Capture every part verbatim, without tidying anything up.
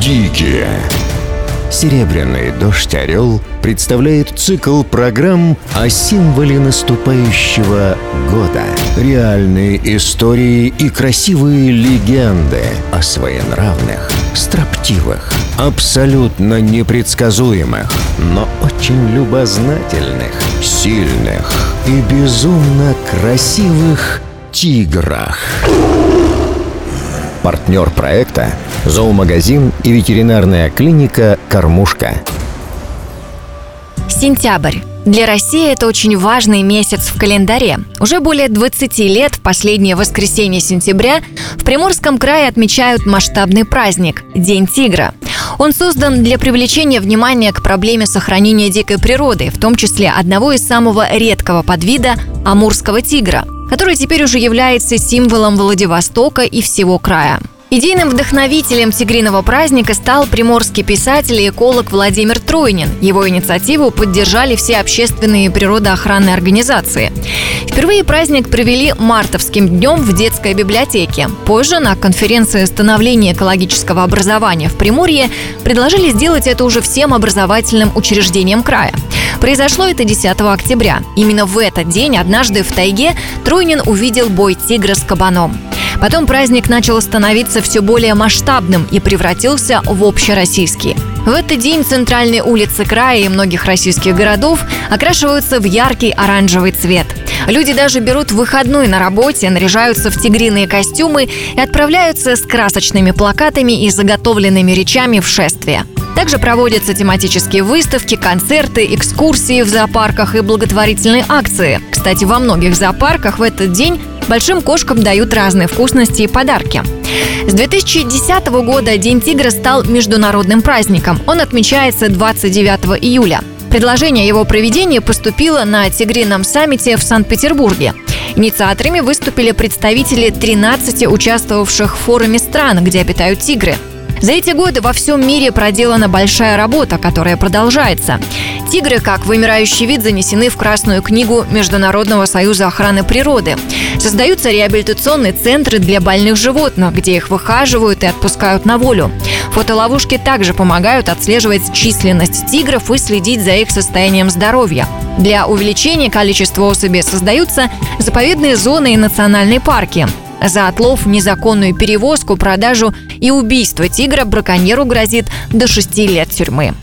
Дикие. Серебряный дождь «Орел» представляет цикл программ о символе наступающего года. Реальные истории и красивые легенды о своенравных, строптивых, абсолютно непредсказуемых, но очень любознательных, сильных и безумно красивых тиграх. Партнер проекта – зоомагазин и ветеринарная клиника «Кормушка». Сентябрь. Для России это очень важный месяц в календаре. Уже более двадцати лет в последнее воскресенье сентября в Приморском крае отмечают масштабный праздник – День тигра. Он создан для привлечения внимания к проблеме сохранения дикой природы, в том числе одного из самого редкого подвида – амурского тигра, который теперь уже является символом Владивостока и всего края. Идейным вдохновителем тигриного праздника стал приморский писатель и эколог Владимир Тройнин. Его инициативу поддержали все общественные и природоохранные организации. Впервые праздник провели мартовским днем в детской библиотеке. Позже на конференции становления экологического образования в Приморье предложили сделать это уже всем образовательным учреждениям края. Произошло это десятого октября. Именно в этот день однажды в тайге Тройнин увидел бой тигра с кабаном. Потом праздник начал становиться все более масштабным и превратился в общероссийский. В этот день центральные улицы края и многих российских городов окрашиваются в яркий оранжевый цвет. Люди даже берут выходной на работе, наряжаются в тигриные костюмы и отправляются с красочными плакатами и заготовленными речами в шествие. Также проводятся тематические выставки, концерты, экскурсии в зоопарках и благотворительные акции. Кстати, во многих зоопарках в этот день большим кошкам дают разные вкусности и подарки. С две тысячи десятого года День тигра стал международным праздником. Он отмечается двадцать девятого июля. Предложение о его проведении поступило на тигрином саммите в Санкт-Петербурге. Инициаторами выступили представители тринадцати участвовавших в форуме стран, где обитают тигры. За эти годы во всем мире проделана большая работа, которая продолжается. Тигры, как вымирающий вид, занесены в Красную книгу Международного союза охраны природы. Создаются реабилитационные центры для больных животных, где их выхаживают и отпускают на волю. Фотоловушки также помогают отслеживать численность тигров и следить за их состоянием здоровья. Для увеличения количества особей создаются заповедные зоны и национальные парки. За отлов, незаконную перевозку, продажу и убийство тигра браконьеру грозит до шести лет тюрьмы.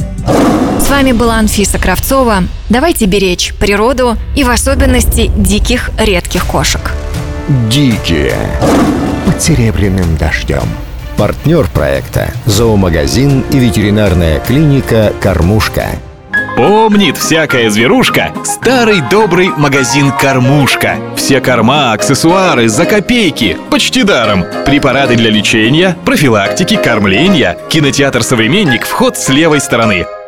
С вами была Анфиса Кравцова. Давайте беречь природу и в особенности диких редких кошек. Дикие. Под серебряным дождем. Партнер проекта – зоомагазин и ветеринарная клиника «Кормушка». Помнит всякая зверушка старый добрый магазин «Кормушка». Все корма, аксессуары за копейки, почти даром. Препараты для лечения, профилактики, кормления. Кинотеатр «Современник», вход с левой стороны.